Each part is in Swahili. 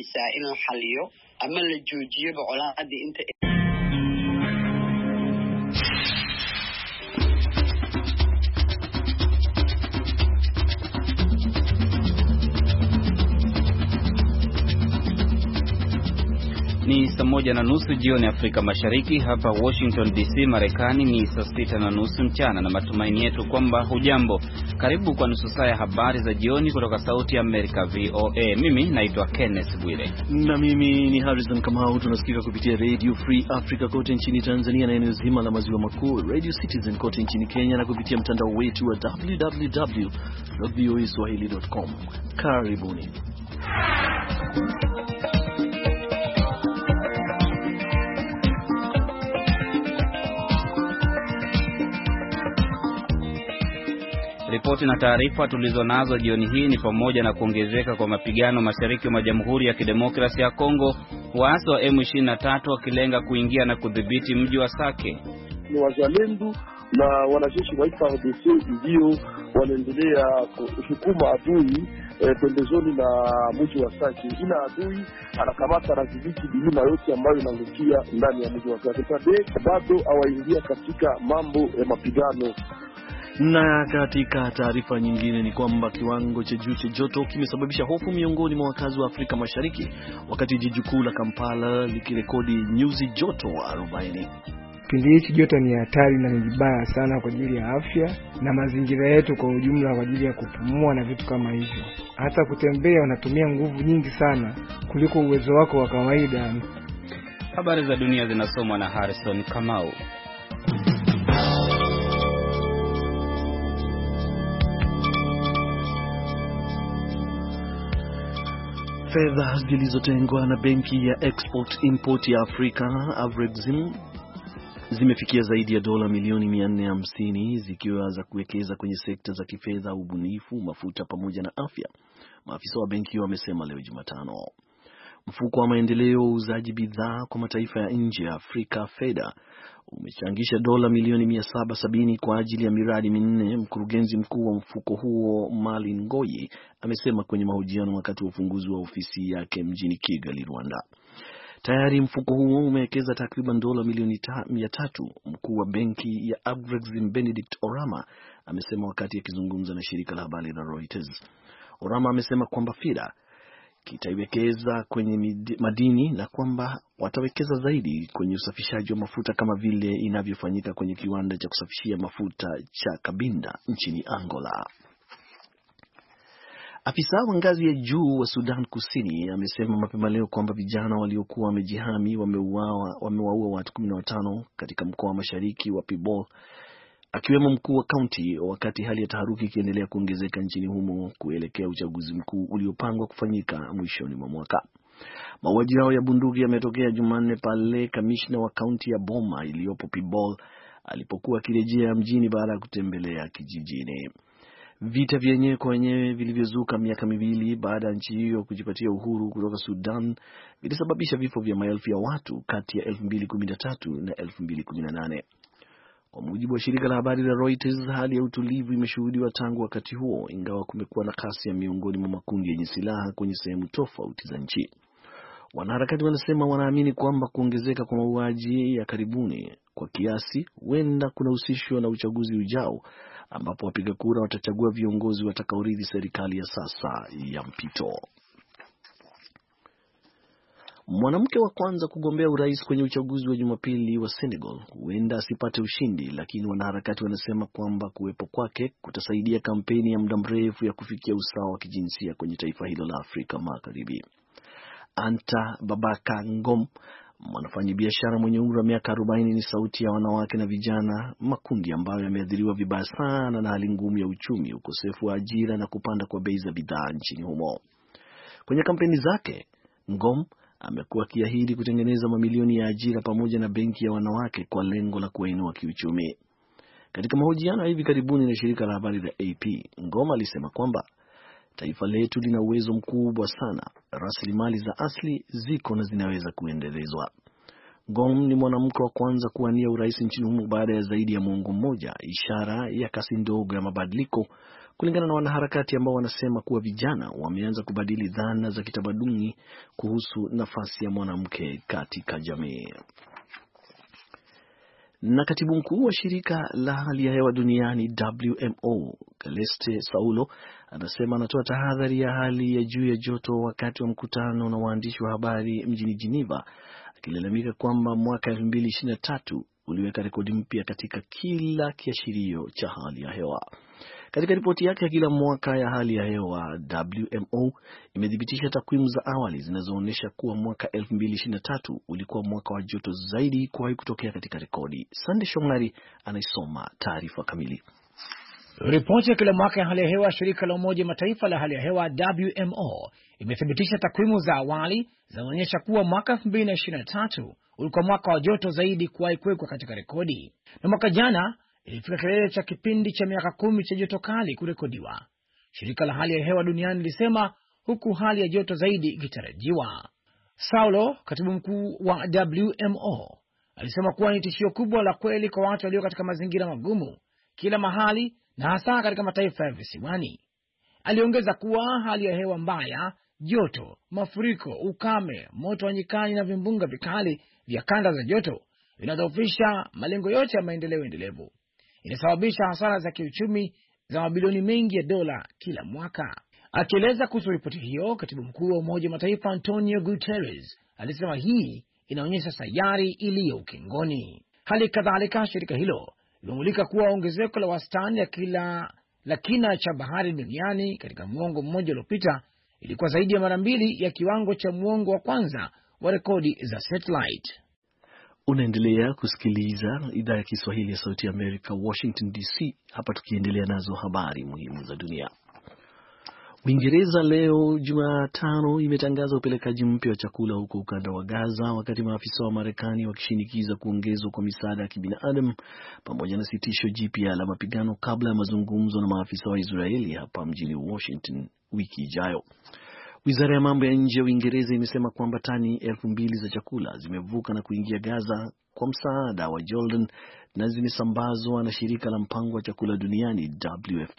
doonaysaa in la xaliyo ama la joojiyo colaadda inta Ni saa 1:30 jioni Afrika Mashariki. Hapa Washington DC Marekani ni saa 6:30 mchana, na matumaini yetu kwamba hujambo. Karibu kwa nusu saa ya habari za jioni kutoka Sauti ya Amerika VOA. Mimi naitwa Kenneth Bwire. Na mimi ni Harrison Kamau. Tunasikika kupitia Radio Free Africa kote nchini Tanzania na eneo zima la maziwa makuu, Radio Citizen kote nchini Kenya, na kupitia mtandao wetu wa www.voaswahili.com. Karibuni. Ripoti na taarifa tulizonazo jioni hii ni pamoja na kuongezeka kwa mapigano mashariki mwa Jamhuri ya Kidemokrasia ya Kongo, waasi wa M23 wakilenga kuingia na kudhibiti mji wa Sake. Ni wazalendo na wanajeshi wa FARDC ndio wanaendelea kusukuma adui pembezoni na mji wa Sake. Ina adui anakamata na kudhibiti milima yote ambayo inaangukia ndani ya mji wa Sake. Bado hawaingia katika mambo ya mapigano. Na katika taarifa nyingine ni kwamba kiwango cha juu cha joto kimesababisha hofu miongoni mwa wakazi wa Afrika Mashariki, wakati jiji kuu la Kampala likirekodi nyuzi joto 40. Kipindi hichi joto ni hatari na ni vibaya sana kwa ajili ya afya na mazingira yetu kwa ujumla, kwa ajili ya kupumua na vitu kama hivyo. Hata kutembea unatumia nguvu nyingi sana kuliko uwezo wako wa kawaida. Habari za dunia zinasomwa na Harrison Kamau. Fedha zilizotengwa na benki ya Export Import ya Afrika Afrexim zimefikia zaidi ya dola milioni 450 zikiwa za kuwekeza kwenye sekta za kifedha, ubunifu, mafuta pamoja na afya, maafisa wa benki wamesema leo Jumatano. Mfuko wa maendeleo uuzaji bidhaa kwa mataifa ya nje ya Afrika FEDA umechangisha dola milioni 770 kwa ajili ya miradi minne. Mkurugenzi mkuu wa mfuko huo Mali Ngoyi amesema kwenye mahojiano wakati wa ufunguzi wa ofisi yake mjini Kigali, Rwanda. Tayari mfuko huo umewekeza takriban dola milioni 300. Mkuu wa benki ya Afrexim Benedict Orama amesema wakati akizungumza na shirika la habari la Reuters. Orama amesema kwamba FEDA kitaiwekeza kwenye madini na kwamba watawekeza zaidi kwenye usafishaji wa mafuta kama vile inavyofanyika kwenye kiwanda cha kusafishia mafuta cha Cabinda nchini Angola. Afisa wa ngazi ya juu wa Sudan Kusini amesema mapema leo kwamba vijana waliokuwa wamejihami wamewaua watu 15 katika mkoa wa mashariki wa Pibor, akiwemo mkuu wa kaunti, wakati hali ya taharuki ikiendelea kuongezeka nchini humo kuelekea uchaguzi mkuu uliopangwa kufanyika mwishoni mwa mwaka. Mauaji yao ya bunduki yametokea Jumanne pale kamishna wa kaunti ya Boma iliyopo Pibor alipokuwa akirejea mjini baada ya kutembelea kijijini. Vita vyenyewe kwa wenyewe vilivyozuka miaka miwili baada ya nchi hiyo kujipatia uhuru kutoka Sudan vilisababisha vifo vya maelfu ya watu kati ya 2013 na 2018. Kwa mujibu wa shirika la habari la Reuters, hali ya utulivu imeshuhudiwa tangu wakati huo, ingawa kumekuwa na kasi ya miongoni mwa makundi yenye silaha kwenye sehemu tofauti za nchi. Wanaharakati wanasema wanaamini kwamba kuongezeka kwa mauaji ya karibuni kwa kiasi huenda kunahusishwa na uchaguzi ujao, ambapo wapiga kura watachagua viongozi watakaorithi serikali ya sasa ya mpito. Mwanamke wa kwanza kugombea urais kwenye uchaguzi wa Jumapili wa Senegal huenda asipate ushindi, lakini wanaharakati wanasema kwamba kuwepo kwake kutasaidia kampeni ya muda mrefu ya kufikia usawa wa kijinsia kwenye taifa hilo la Afrika Magharibi. Anta Babaka Ngom, mwanafanyabiashara mwenye umri wa miaka 40, ni sauti ya wanawake na vijana, makundi ambayo yameathiriwa vibaya sana na hali ngumu ya uchumi, ukosefu wa ajira na kupanda kwa bei za bidhaa nchini humo. Kwenye kampeni zake, Ngom amekuwa akiahidi kutengeneza mamilioni ya ajira pamoja na benki ya wanawake kwa lengo la kuwainua kiuchumi. Katika mahojiano ya hivi karibuni na shirika la habari la AP, Ngom alisema kwamba taifa letu lina uwezo mkubwa sana, rasilimali za asili ziko na zinaweza kuendelezwa. Gong ni mwanamke wa kwanza kuwania urais nchini humo baada ya zaidi ya muongo mmoja, ishara ya kasi ndogo ya mabadiliko, kulingana na wanaharakati ambao wanasema kuwa vijana wameanza kubadili dhana za kitamaduni kuhusu nafasi ya mwanamke katika jamii. Na katibu mkuu wa shirika la hali ya hewa duniani WMO, Celeste Saulo, anasema anatoa tahadhari ya hali ya juu ya joto wakati wa mkutano na waandishi wa habari mjini Geneva, akilalamika kwamba mwaka 2023 uliweka rekodi mpya katika kila kiashirio cha hali ya hewa. Katika ripoti yake ya kila mwaka ya hali ya hewa, WMO imethibitisha takwimu za awali zinazoonyesha kuwa mwaka 2023 ulikuwa mwaka wa joto zaidi kuwahi kutokea katika rekodi. Sande Shomari anaisoma taarifa kamili. Ripoti ya kila mwaka ya hali ya hewa shirika la Umoja Mataifa la hali ya hewa WMO imethibitisha takwimu za awali zinazoonyesha kuwa mwaka 2023 ulikuwa mwaka wa joto zaidi kuwahi kuwekwa katika rekodi, na mwaka jana ilifika kilele cha kipindi cha miaka 10 cha joto kali kurekodiwa, shirika la hali ya hewa duniani lilisema, huku hali ya joto zaidi ikitarajiwa. Saulo, katibu mkuu wa WMO, alisema kuwa ni tishio kubwa la kweli kwa watu walio katika mazingira magumu kila mahali na hasa katika mataifa ya visiwani. Aliongeza kuwa hali ya hewa mbaya, joto, mafuriko, ukame, moto wa nyikani na vimbunga vikali vya kanda za joto vinadhoofisha malengo yote ya maendeleo endelevu. Inasababisha hasara za kiuchumi za mabilioni mengi ya dola kila mwaka. Akieleza kuhusu ripoti hiyo, katibu mkuu wa Umoja Mataifa Antonio Guterres alisema hii inaonyesha sayari iliyo ukingoni. Hali kadhalika, shirika hilo limemulika kuwa ongezeko la wastani la kina cha bahari duniani katika muongo mmoja uliopita ilikuwa zaidi ya mara 2 ya kiwango cha muongo wa kwanza wa rekodi za satellite. Unaendelea kusikiliza idhaa ya Kiswahili ya Sauti ya Amerika, Washington DC, hapa tukiendelea nazo habari muhimu za dunia. Uingereza leo Jumatano imetangaza upelekaji mpya wa chakula huko ukanda wa Gaza, wakati maafisa wa Marekani wakishinikiza kuongezwa kwa misaada ya kibinadamu pamoja na sitisho jipya la mapigano kabla ya mazungumzo na maafisa wa Israeli hapa mjini Washington wiki ijayo. Wizara ya mambo ya nje ya Uingereza imesema kwamba tani 2,000 za chakula zimevuka na kuingia Gaza kwa msaada wa Jordan na zimesambazwa na shirika la mpango wa chakula duniani WFP.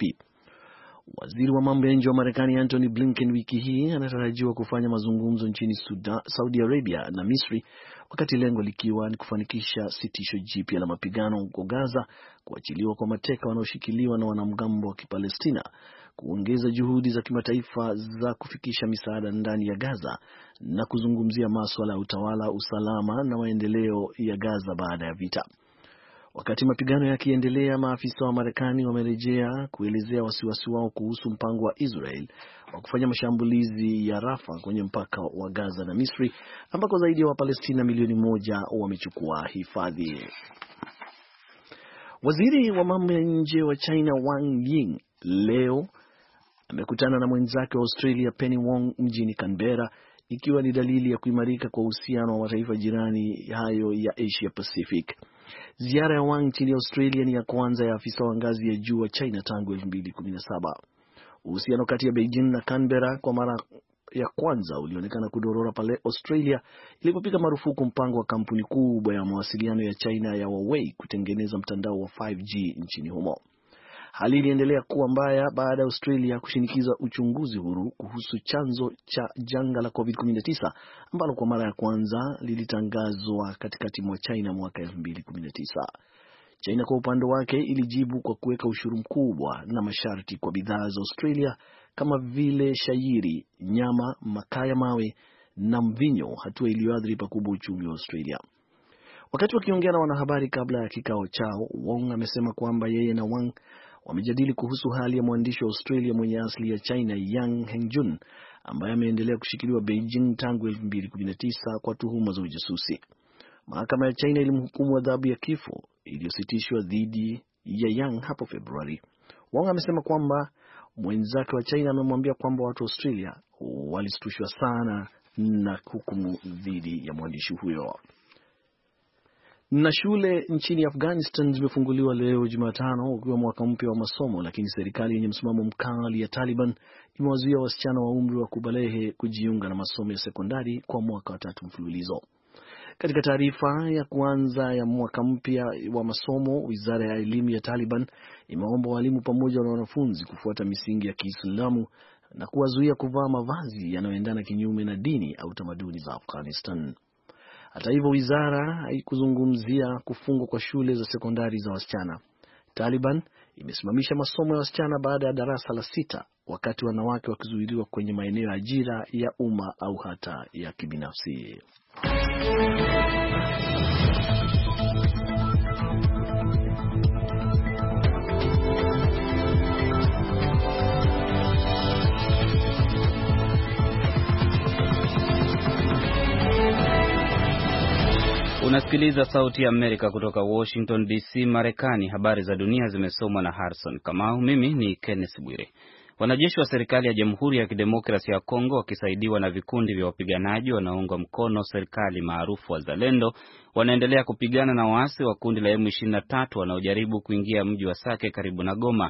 Waziri wa mambo ya nje wa Marekani Anthony Blinken wiki hii anatarajiwa kufanya mazungumzo nchini Saudi Arabia na Misri, wakati lengo likiwa ni kufanikisha sitisho jipya la mapigano huko Gaza, kuachiliwa kwa mateka wanaoshikiliwa na wanamgambo wa Kipalestina, kuongeza juhudi za kimataifa za kufikisha misaada ndani ya Gaza na kuzungumzia masuala ya utawala, usalama na maendeleo ya Gaza baada ya vita. Wakati mapigano yakiendelea, maafisa wa Marekani wamerejea kuelezea wasiwasi wao kuhusu mpango wa Israel wa kufanya mashambulizi ya Rafah kwenye mpaka wa Gaza na Misri, ambako zaidi ya Wapalestina milioni 1 wamechukua hifadhi. Waziri wa mambo ya nje wa China Wang Yi leo amekutana na mwenzake wa Australia Penny Wong mjini Canberra, ikiwa ni dalili ya kuimarika kwa uhusiano wa mataifa jirani hayo ya Asia Pacific. Ziara ya Wang nchini Australia ni ya kwanza ya afisa wa ngazi ya juu wa China tangu 2017. Uhusiano kati ya Beijing na Canberra kwa mara ya kwanza ulionekana kudorora pale Australia ilipopiga marufuku mpango wa kampuni kubwa ya mawasiliano ya China ya Huawei kutengeneza mtandao wa 5G nchini humo. Hali iliendelea kuwa mbaya baada ya Australia kushinikiza uchunguzi huru kuhusu chanzo cha janga la COVID-19 ambalo kwa mara ya kwanza lilitangazwa katikati mwa China mwaka 2019. China kwa upande wake ilijibu kwa kuweka ushuru mkubwa na masharti kwa bidhaa za Australia kama vile shayiri, nyama, makaa ya mawe na mvinyo, hatua iliyoathiri pakubwa uchumi wa Australia. Wakati wakiongea na wanahabari kabla ya kikao chao, Wong amesema kwamba yeye na Wang wamejadili kuhusu hali ya mwandishi wa Australia mwenye asili ya China Yang Hengjun, ambaye ameendelea kushikiliwa Beijing tangu 2019 kwa tuhuma za ujasusi. Mahakama ya China ilimhukumu adhabu ya kifo iliyositishwa dhidi ya Yang hapo Februari. Wang amesema kwamba mwenzake wa China amemwambia kwamba watu wa Australia walistushwa sana na hukumu dhidi ya mwandishi huyo. Na shule nchini Afghanistan zimefunguliwa leo Jumatano ukiwa mwaka mpya wa masomo, lakini serikali yenye msimamo mkali ya Taliban imewazuia wasichana wa umri wa kubalehe kujiunga na masomo ya sekondari kwa mwaka wa 3 mfululizo. Katika taarifa ya kwanza ya mwaka mpya wa masomo, wizara ya elimu ya Taliban imeomba walimu pamoja na wanafunzi kufuata misingi ya Kiislamu na kuwazuia kuvaa mavazi yanayoendana kinyume na dini au tamaduni za Afghanistan. Hata hivyo, wizara haikuzungumzia kufungwa kwa shule za sekondari za wasichana. Taliban imesimamisha masomo ya wasichana baada ya darasa la 6, wakati wanawake wakizuiliwa kwenye maeneo ya ajira ya umma au hata ya kibinafsi. Unasikiliza Sauti ya Amerika kutoka Washington DC, Marekani. Habari za dunia zimesomwa na Harrison Kamau. Mimi ni Kenneth Bwire. Wanajeshi wa serikali ya Jamhuri ya Kidemokrasia ya Kongo wakisaidiwa na vikundi vya wapiganaji wanaounga mkono serikali maarufu Wazalendo wanaendelea kupigana na waasi wa kundi la M23 wanaojaribu kuingia mji wa Sake karibu na Goma.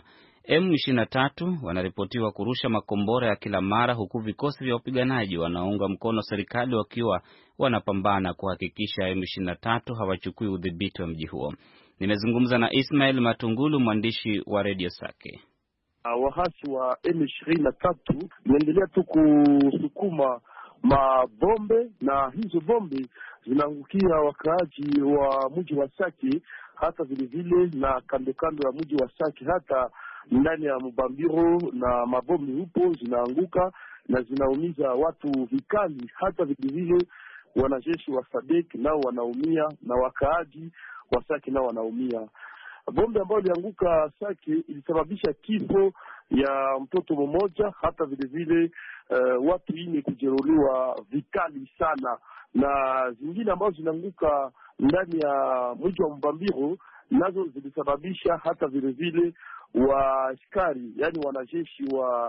M23 wanaripotiwa kurusha makombora ya kila mara, huku vikosi vya wapiganaji wanaounga mkono serikali wakiwa wanapambana kuhakikisha M23 hawachukui udhibiti wa mji huo. Nimezungumza na Ismail Matungulu, mwandishi wa Radio Sake. Wahasi wa M23 wanaendelea tu kusukuma mabombe, na hizo bombe zinaangukia wakaaji wa mji wa Sake, hata vile vile na kando kando ya mji wa Sake, hata ndani ya Mubambiro, na mabombe hupo zinaanguka na zinaumiza watu vikali. Hata vile vile wanajeshi wa SADC nao wanaumia na wakaaji wa Sake nao wanaumia. Bombe ambayo ilianguka Sake ilisababisha kifo ya mtoto mmoja, hata vile vile watu 4 kujeruhiwa vikali sana, na zingine ambazo zinaanguka ndani ya mji wa Mbambiro nazo zilisababisha hata vile vile waaskari, yani wanajeshi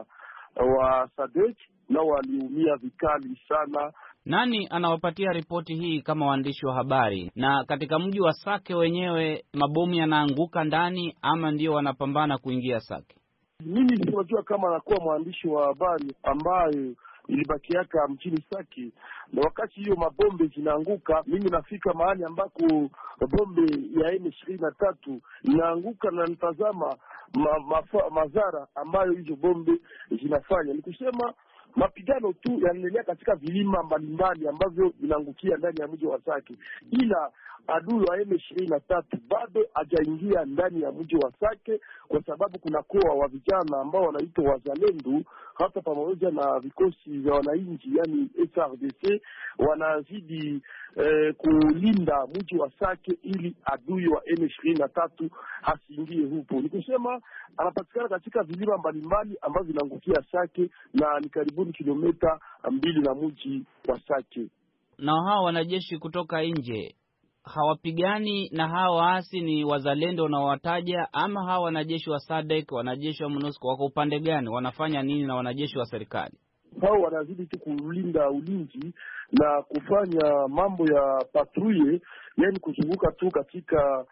wa SADC nao waliumia vikali sana. Nani anawapatia ripoti hii kama waandishi wa habari? Na katika mji wa Sake wenyewe mabomu yanaanguka ndani ama ndio wanapambana kuingia Sake? Mimi sinajua kama anakuwa mwandishi wa habari ambaye ilibakiaka mjini Sake, na wakati hiyo mabombe zinaanguka, mimi nafika mahali ambako bombe ya M23 inaanguka na nitazama madhara ambayo hizo bombe zinafanya. Ni kusema mapigano tu yanaendelea katika vilima mbalimbali ambavyo vinaangukia ndani ya mji wa Sake, ila adui wa M23 bado hajaingia ndani ya mji wa Sake, kwa sababu kuna koa wa vijana ambao wanaitwa Wazalendo, hata pamoja na vikosi vya wananchi yani FARDC wanazidi kulinda mji wa Sake ili adui wa M23 asiingie hupo. Ni kusema anapatikana katika vilima mbalimbali ambavyo vinaangukia Sake, na ni karibuni kilomita 2 na mji wa Sake. Na hao wanajeshi kutoka nje hawapigani na hao waasi? Ni Wazalendo wanaowataja ama hao wanajeshi wa SADC, wanajeshi wa MONUSCO wako upande gani? Wanafanya nini na wanajeshi wa serikali? Hao wanazidi tu kulinda ulinzi na kufanya mambo ya patrouille, yani kuzunguka tu katika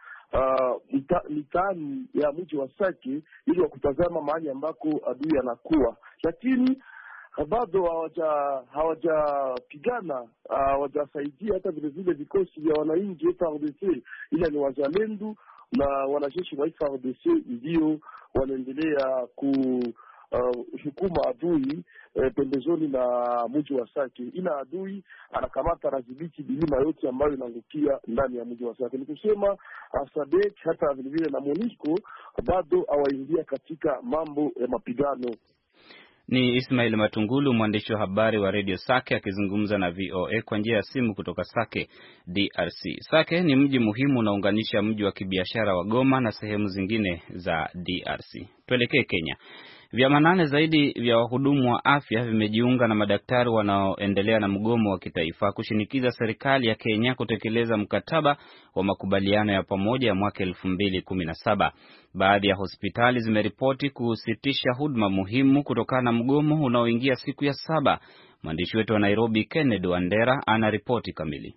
mitaani ya mji wa Sake ili wakutazama mahali ambako adui anakuwa, lakini bado hawajapigana, hawajasaidia hata vile vile vikosi vya wananchi FARDC, ila ni Wazalendo na wanajeshi wa FARDC ndio wanaendelea kushukuma adui pembezoni na mji wa Sake, ila adui anakamata radhibiti bilima yote ambayo inaangukia ndani ya mji wa Sake. Ni kusema SADC hata vile vile na MONUSCO bado hawaingia katika mambo ya mapigano. Ni Ismail Matungulu, mwandishi wa habari wa Radio Sake akizungumza na VOA kwa njia ya simu kutoka Sake, DRC. Sake ni mji muhimu unaunganisha mji wa kibiashara wa Goma na sehemu zingine za DRC. Tuelekee Kenya. Vyama 8 zaidi vya wahudumu wa afya vimejiunga na madaktari wanaoendelea na mgomo wa kitaifa kushinikiza serikali ya Kenya kutekeleza mkataba wa makubaliano ya pamoja ya mwaka 2017. Baadhi ya hospitali zimeripoti kusitisha huduma muhimu kutokana na mgomo unaoingia siku ya 7. Mwandishi wetu wa Nairobi Kennedy Wandera ana ripoti kamili.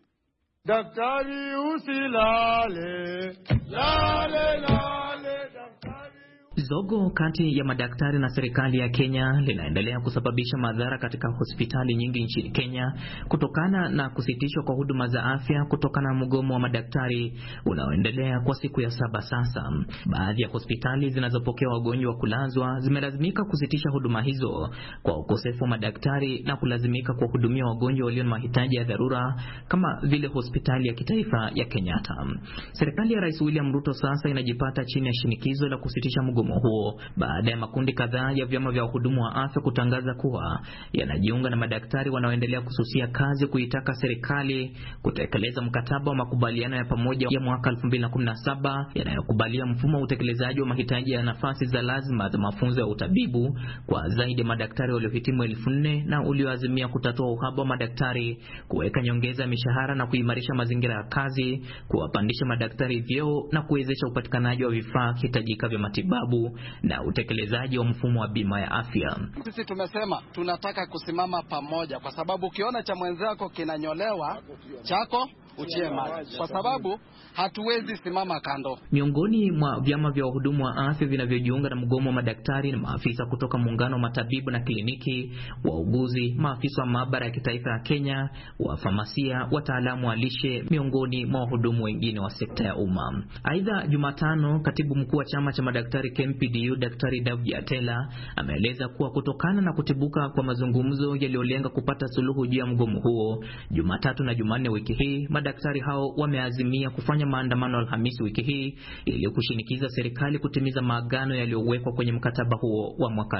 Daktari usilale, lale lale daktari. Zogo kati ya madaktari na serikali ya Kenya linaendelea kusababisha madhara katika hospitali nyingi nchini Kenya kutokana na kusitishwa kwa huduma za afya kutokana na mgomo wa madaktari unaoendelea kwa siku ya 7 sasa. Baadhi ya hospitali zinazopokea wagonjwa wa kulazwa zimelazimika kusitisha huduma hizo kwa ukosefu wa madaktari na kulazimika kuwahudumia wagonjwa walio na mahitaji ya dharura kama vile hospitali ya kitaifa ya Kenyatta. Serikali ya Rais William Ruto sasa inajipata chini ya shinikizo la kusitisha mgomo huo baada ya makundi kadhaa ya vyama vya wahudumu wa afya kutangaza kuwa yanajiunga na madaktari wanaoendelea kususia kazi kuitaka serikali kutekeleza mkataba wa makubaliano ya pamoja ya mwaka 2017 yanayokubalia mfumo wa utekelezaji wa mahitaji ya nafasi za lazima za mafunzo ya utabibu kwa zaidi ya madaktari waliohitimu 4,000 na ulioazimia kutatua uhaba wa madaktari, kuweka nyongeza ya mishahara na kuimarisha mazingira ya kazi, kuwapandisha madaktari vyeo na kuwezesha upatikanaji wa vifaa hitajika vya matibabu na utekelezaji wa mfumo wa bima ya afya. Sisi tumesema tunataka kusimama pamoja, kwa sababu ukiona cha mwenzako kinanyolewa chako uchie maji, kwa sababu hatuwezi simama kando. Miongoni mwa vyama vya wahudumu wa afya vinavyojiunga na mgomo wa madaktari na maafisa kutoka muungano wa matabibu na kliniki, wauguzi, maafisa wa maabara ya kitaifa ya Kenya, wafamasia, wataalamu wa lishe, miongoni mwa wahudumu wengine wa sekta ya umma. Aidha, Jumatano, katibu mkuu wa chama cha madaktari KMPDU Daktari David Atela ameeleza kuwa kutokana na kutibuka kwa mazungumzo yaliyolenga kupata suluhu juu ya mgomo huo, Jumatatu na Jumanne wiki hii madaktari hao wameazimia kufanya maandamano Alhamisi wiki hii ili kushinikiza serikali kutimiza maagano yaliyowekwa kwenye mkataba huo wa mwaka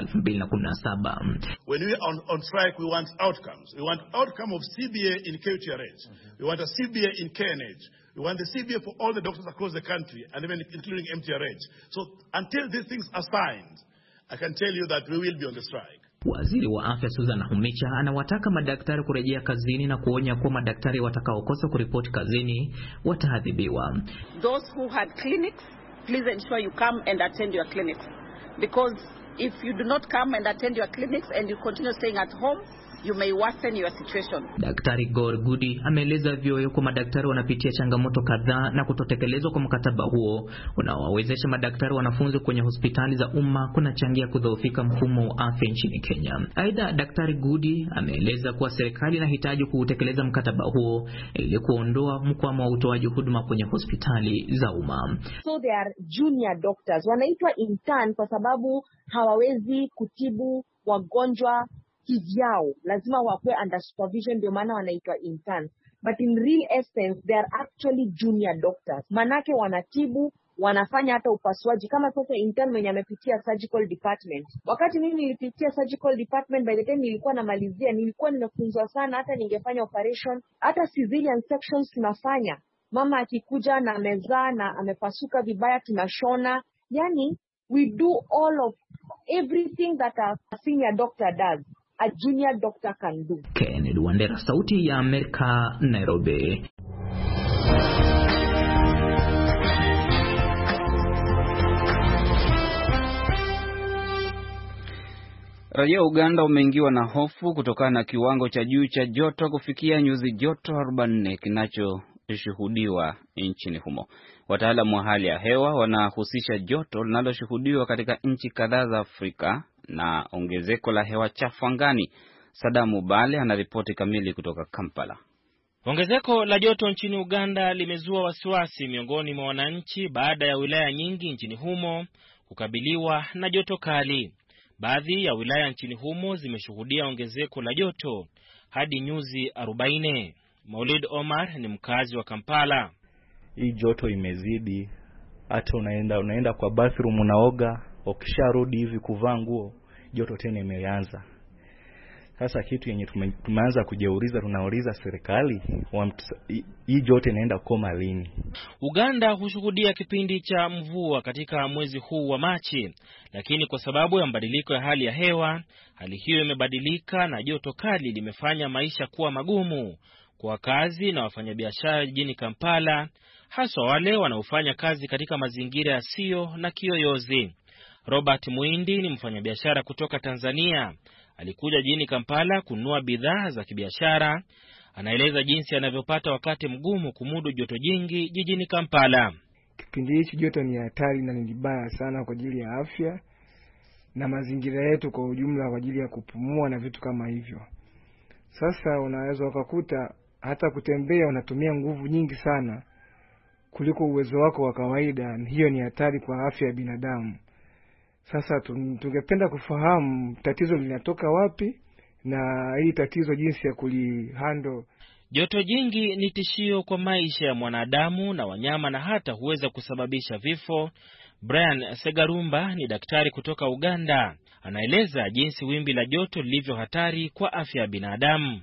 2017. When we are on strike, we want outcomes. We want outcome of CBA in KTRH. We want a CBA in KNH. We want the CBA for all the doctors across the country, and even including MTRH. So until these things are signed, I can tell you that we will be on the strike. Waziri wa afya Susan Nakhumicha anawataka madaktari kurejea kazini na kuonya kuwa madaktari watakaokosa kuripoti kazini wataadhibiwa. Those who had clinics, please ensure you come and attend your clinics, because if you do not come and attend your clinics and you continue staying at home, you may worsen your situation. Daktari Gor Gudi ameeleza vyoyo kwa madaktari wanapitia changamoto kadhaa na kutotekelezwa kwa mkataba huo unaowawezesha madaktari wanafunzi kwenye hospitali za umma kunachangia kudhoofika mfumo wa afya nchini Kenya. Aidha, Daktari Gudi ameeleza kuwa serikali inahitaji kutekeleza mkataba huo ili kuondoa mkwamo wa utoaji huduma kwenye hospitali za umma. So they are junior doctors, wanaitwa intern kwa sababu hawawezi kutibu wagonjwa kivyao, lazima wakuwe under supervision, ndio maana wanaitwa intern. But in real essence they are actually junior doctors, manake wanatibu, wanafanya hata upasuaji. Kama sasa intern mwenye amepitia surgical department, wakati mimi nilipitia surgical department, by the time nilikuwa namalizia nilikuwa nimefunzwa sana, hata ningefanya operation, hata cesarean sections tunafanya. Mama akikuja na amezaa na amepasuka vibaya tunashona, yani we do all of everything that a senior doctor does, a junior doctor can do. Kennedy Wandera, Sauti ya Amerika, Nairobi. Raia Uganda umeingiwa na hofu kutokana na kiwango cha juu cha joto kufikia nyuzi joto 44 kinachoshuhudiwa nchini humo. Wataalamu wa hali ya hewa wanahusisha joto linaloshuhudiwa katika nchi kadhaa za Afrika na ongezeko la hewa chafu angani. Sadamu Bale anaripoti kamili kutoka Kampala. Ongezeko la joto nchini Uganda limezua wasiwasi miongoni mwa wananchi baada ya wilaya nyingi nchini humo kukabiliwa na joto kali. Baadhi ya wilaya nchini humo zimeshuhudia ongezeko la joto hadi nyuzi 40. Maulid Omar ni mkazi wa Kampala. Hii joto imezidi, hata unaenda kwa bathroom unaoga, ukisharudi hivi kuvaa nguo joto tena imeanza. Sasa kitu yenye tumeanza kujeuliza, tunauliza serikali, hii joto inaenda koma lini? Uganda hushuhudia kipindi cha mvua katika mwezi huu wa Machi, lakini kwa sababu ya mabadiliko ya hali ya hewa, hali hiyo imebadilika na joto kali limefanya maisha kuwa magumu kwa wakazi na wafanyabiashara jijini Kampala, hasa wale wanaofanya kazi katika mazingira yasiyo na kiyoyozi. Robert Muindi ni mfanyabiashara kutoka Tanzania. Alikuja jijini Kampala kununua bidhaa za kibiashara. Anaeleza jinsi anavyopata wakati mgumu kumudu joto jingi jijini Kampala. kipindi hichi joto ni hatari na ni baya sana kwa ajili ya afya na mazingira yetu kwa ujumla kwa ajili ya kupumua na vitu kama hivyo. Sasa unaweza ukakuta hata kutembea unatumia nguvu nyingi sana kuliko uwezo wako wa kawaida. Hiyo ni hatari kwa afya ya binadamu. Sasa tungependa kufahamu tatizo linatoka wapi na hii tatizo jinsi ya kulihandle. Joto jingi ni tishio kwa maisha ya mwanadamu na wanyama na hata huweza kusababisha vifo. Brian Segarumba ni daktari kutoka Uganda. Anaeleza jinsi wimbi la joto lilivyo hatari kwa afya ya binadamu.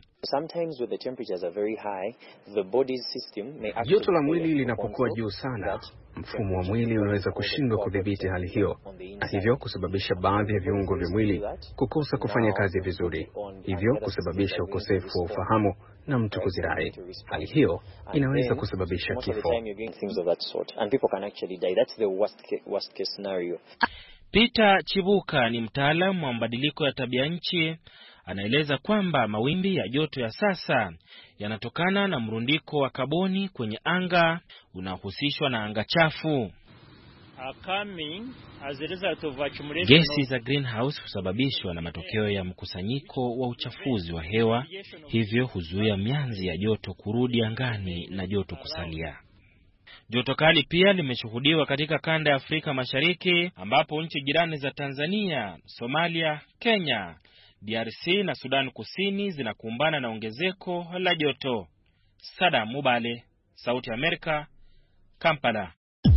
Joto la mwili linapokuwa juu sana, mfumo wa mwili unaweza kushindwa kudhibiti hali hiyo, na hivyo kusababisha baadhi ya viungo vya mwili kukosa kufanya kazi vizuri, hivyo kusababisha ukosefu wa ufahamu na mtu kuzirai. Hali hiyo inaweza kusababisha kifo. Peter Chibuka ni mtaalamu wa mabadiliko ya tabia nchi. Anaeleza kwamba mawimbi ya joto ya sasa yanatokana na mrundiko wa kaboni kwenye anga unaohusishwa na anga chafu. Gesi za greenhouse husababishwa na matokeo ya mkusanyiko wa uchafuzi wa hewa, hivyo huzuia mianzi ya joto kurudi angani na joto kusalia. Joto kali pia limeshuhudiwa katika kanda ya Afrika Mashariki, ambapo nchi jirani za Tanzania, Somalia, Kenya, DRC na Sudan Kusini zinakumbana na ongezeko la joto. Sada Mubale, Sauti ya Amerika, Kampala.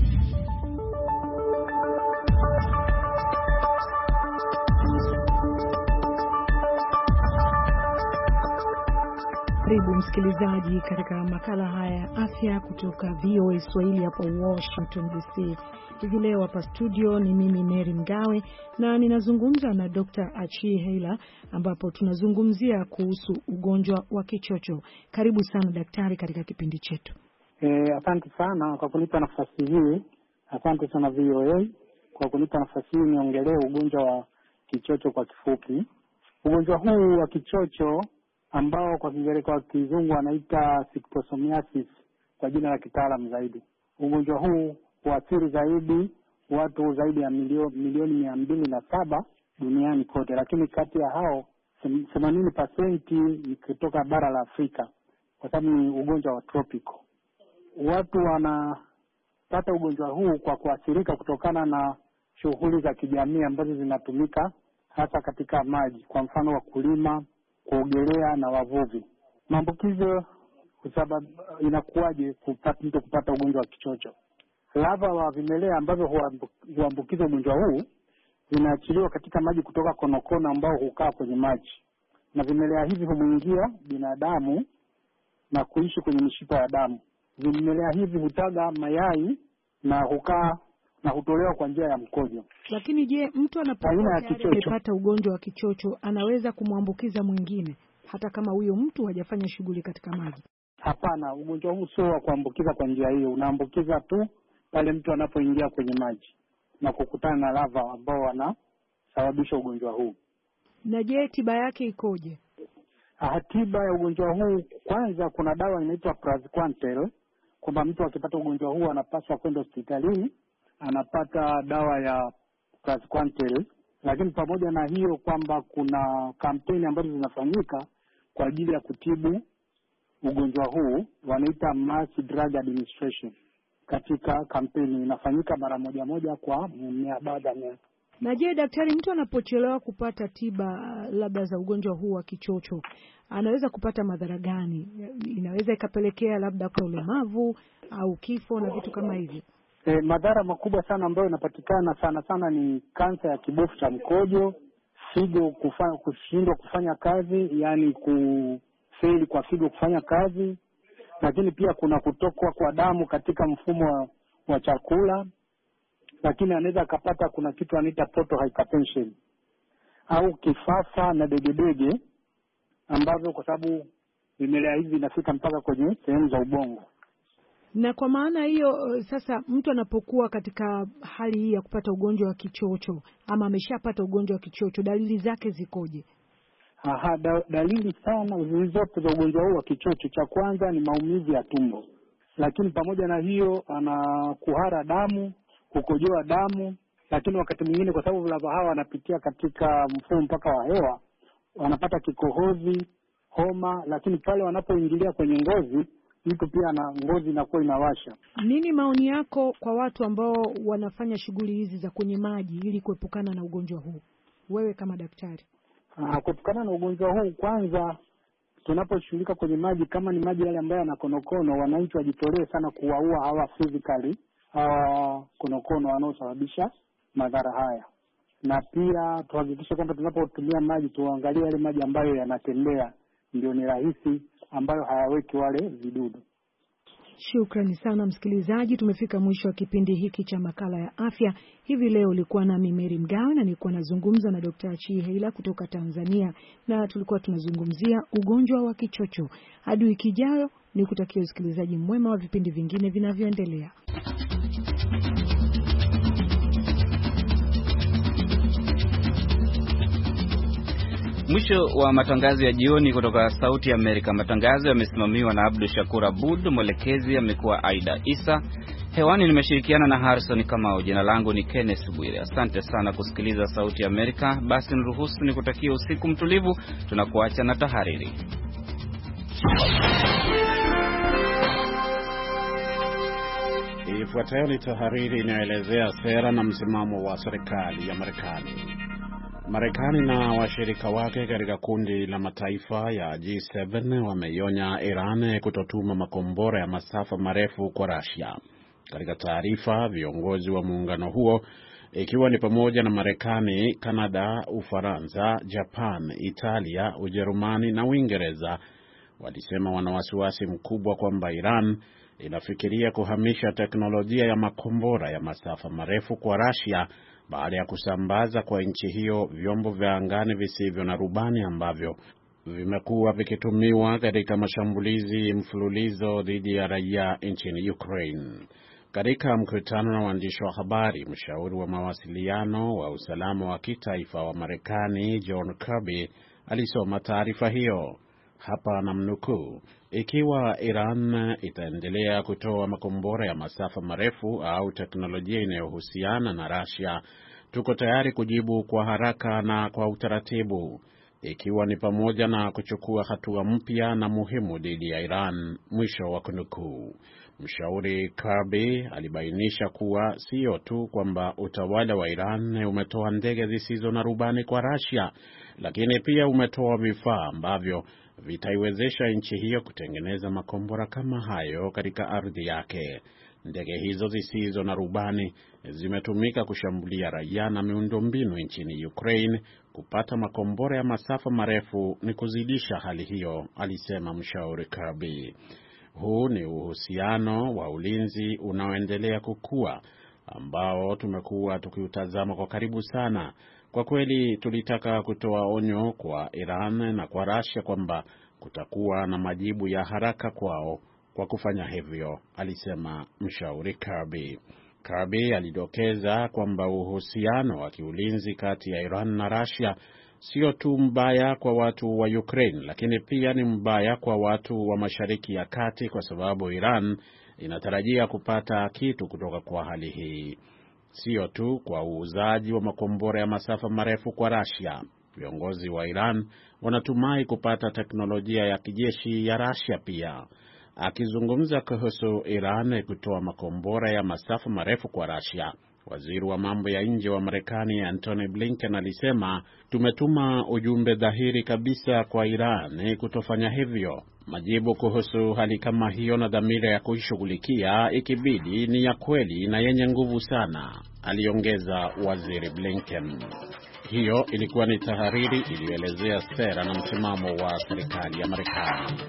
Karibu msikilizaji katika makala haya afya kutoka VOA Swahili hapa Washington DC. Hivi leo hapa studio ni mimi Mary Mgawe na ninazungumza na Dr. Achie Heila, ambapo tunazungumzia kuhusu ugonjwa wa kichocho. Karibu sana daktari katika kipindi chetu. Asante sana kwa kunipa nafasi hii. Asante sana VOA kwa kunipa nafasi hii niongelee ugonjwa wa kichocho kwa kifupi. Ugonjwa huu wa kichocho ambao kwa Kiingereza kwa Kizungu anaita schistosomiasis kwa jina la kitaalamu zaidi. Ugonjwa huu huathiri zaidi watu zaidi ya milioni 207 duniani kote, lakini kati ya hao 80% ni kutoka bara la Afrika kwa sababu ni ugonjwa wa tropical. Watu wanapata ugonjwa huu kwa kuathirika kutokana na shughuli za kijamii ambazo zinatumika hasa katika maji, kwa mfano wakulima, kuogelea na wavuvi. Maambukizo inakuwaje mtu kupata ugonjwa wa kichocho? Lava wa vimelea ambavyo huambukiza ugonjwa huu vinaachiliwa katika maji kutoka konokono ambao hukaa kwenye maji, na vimelea hivi humuingia binadamu na kuishi kwenye mishipa ya damu. Vimelea hivi hutaga mayai na hukaa na hutolewa kwa njia ya mkojo. Lakini je, mtu anapopata ugonjwa wa kichocho anaweza kumwambukiza mwingine hata kama huyo mtu hajafanya shughuli katika maji? Hapana, ugonjwa huu sio wa kuambukiza kwa njia hiyo. Unaambukiza tu pale mtu anapoingia kwenye maji na kukutana na lava ambao wanasababisha ugonjwa huu. Na je, tiba yake ikoje? Tiba ya ugonjwa huu, kwanza kuna dawa inaitwa Praziquantel, kwamba mtu akipata ugonjwa huu anapaswa kwenda hospitalini, anapata dawa ya Praziquantel. Lakini pamoja na hiyo kwamba kuna kampeni ambazo zinafanyika kwa ajili ya kutibu ugonjwa huu, wanaita mass drug administration. Katika kampeni inafanyika mara moja kwa baada ya miaka. Na je, daktari, mtu anapochelewa kupata tiba labda za ugonjwa huu wa kichocho anaweza kupata madhara gani? Inaweza ikapelekea labda kwa ulemavu au kifo na vitu kama hivyo. Madhara makubwa sana ambayo yanapatikana sana ni kansa ya kibofu cha mkojo, figo kushindwa kufanya kazi, yani kufeli kwa figo kufanya kazi, lakini pia kuna kutokwa kwa damu katika mfumo wa chakula, lakini anaweza akapata kuna kitu anaita portal hypertension au kifafa na degedege, ambavyo kwa sababu vimelea hivi vinafika mpaka kwenye sehemu za ubongo. Na kwa maana hiyo sasa mtu anapokuwa katika hali hii ya kupata ugonjwa wa kichocho ama ameshapata ugonjwa wa kichocho, dalili zake zikoje? Dalili sana zilizopo za ugonjwa huu wa kichocho, cha kwanza ni maumivu ya tumbo. lakini pamoja na hiyo anakuhara damu, kukojoa damu, lakini wakati mwingine kwa sababu vilaza hawa wanapitia katika mfumo mpaka wa hewa, wanapata kikohozi, homa, lakini pale wanapoingilia kwenye ngozi, mtu pia na ngozi inakuwa inawasha. Nini maoni yako kwa watu ambao wanafanya shughuli hizi za kwenye maji ili kuepukana na ugonjwa huu, wewe kama daktari? Kuepukana na ugonjwa huu, kwanza tunaposhughulika kwenye maji, kama ni maji yale ambayo yana konokono, wananchi wajitolee sana kuwaua hawa physically konokono wanaosababisha madhara haya. Na pia tuhakikishe kwamba tunapotumia maji tuangalie yale maji ambayo yanatembea, ndio ni rahisi, ambayo hayaweki wale vidudu. Shukrani sana msikilizaji, tumefika mwisho wa kipindi hiki cha makala ya afya. Hivi leo ulikuwa nami Mary Mgawe na nilikuwa nazungumza na Dr. Achii Heila kutoka Tanzania, na tulikuwa tunazungumzia ugonjwa wa kichocho. Hadi wiki ijayo, nikutakia usikilizaji mwema wa vipindi vingine vinavyoendelea. Mwisho wa matangazo ya jioni kutoka Sauti ya Amerika. Matangazo yamesimamiwa na Abdul Shakur Abud, mwelekezi amekuwa Aida Isa. Hewani nimeshirikiana na Harrison Kamau. Jina langu ni Kenneth Bwire. Asante sana kusikiliza Sauti ya Amerika. Basi niruhusu nikutakie usiku mtulivu. Tunakuacha na tahariri. Ifuatayo ni tahariri inayoelezea sera na msimamo wa serikali ya Marekani. Marekani na washirika wake katika kundi la mataifa ya G7 wameionya Iran kutotuma makombora ya masafa marefu kwa Russia. Katika taarifa, viongozi wa muungano huo, ikiwa ni pamoja na Marekani, Kanada, Ufaransa, Japan, Italia, Ujerumani na Uingereza, walisema wana wasiwasi mkubwa kwamba Iran inafikiria kuhamisha teknolojia ya makombora ya masafa marefu kwa Russia baada ya kusambaza kwa nchi hiyo vyombo vya angani visivyo na rubani ambavyo vimekuwa vikitumiwa katika mashambulizi mfululizo dhidi ya raia nchini Ukraine. Katika mkutano na waandishi wa habari, mshauri wa mawasiliano wa usalama wa kitaifa wa Marekani John Kirby alisoma taarifa hiyo. Hapa namnukuu: ikiwa Iran itaendelea kutoa makombora ya masafa marefu au teknolojia inayohusiana na Russia, tuko tayari kujibu kwa haraka na kwa utaratibu, ikiwa ni pamoja na kuchukua hatua mpya na muhimu dhidi ya Iran, mwisho wa kunukuu. Mshauri Kirby alibainisha kuwa sio tu kwamba utawala wa Iran umetoa ndege zisizo na rubani kwa Russia, lakini pia umetoa vifaa ambavyo vitaiwezesha nchi hiyo kutengeneza makombora kama hayo katika ardhi yake. Ndege hizo zisizo na rubani zimetumika kushambulia raia na miundombinu nchini Ukraine. Kupata makombora ya masafa marefu ni kuzidisha hali hiyo, alisema mshauri Kirby. Huu ni uhusiano wa ulinzi unaoendelea kukua ambao tumekuwa tukiutazama kwa karibu sana. Kwa kweli tulitaka kutoa onyo kwa Iran na kwa Russia kwamba kutakuwa na majibu ya haraka kwao kwa kufanya hivyo, alisema mshauri Kirby. Kirby alidokeza kwamba uhusiano wa kiulinzi kati ya Iran na Russia sio tu mbaya kwa watu wa Ukraine, lakini pia ni mbaya kwa watu wa Mashariki ya Kati, kwa sababu Iran inatarajia kupata kitu kutoka kwa hali hii, sio tu kwa uuzaji wa makombora ya masafa marefu kwa Russia. Viongozi wa Iran wanatumai kupata teknolojia ya kijeshi ya Russia pia. Akizungumza kuhusu Iran kutoa makombora ya masafa marefu kwa Russia, waziri wa mambo ya nje wa Marekani Antony Blinken alisema, tumetuma ujumbe dhahiri kabisa kwa Iran kutofanya hivyo. Majibu kuhusu hali kama hiyo na dhamira ya kuishughulikia ikibidi ni ya kweli na yenye nguvu sana, aliongeza waziri Blinken. Hiyo ilikuwa ni tahariri iliyoelezea sera na msimamo wa serikali ya Marekani.